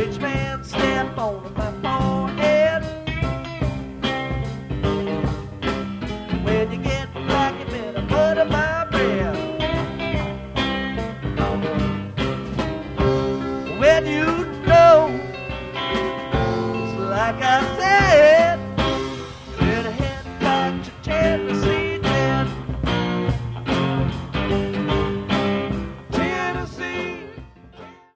rich man stamp on my forehead. When you get back, you better butter my bread. When you know, it's like I said, you better head back to town.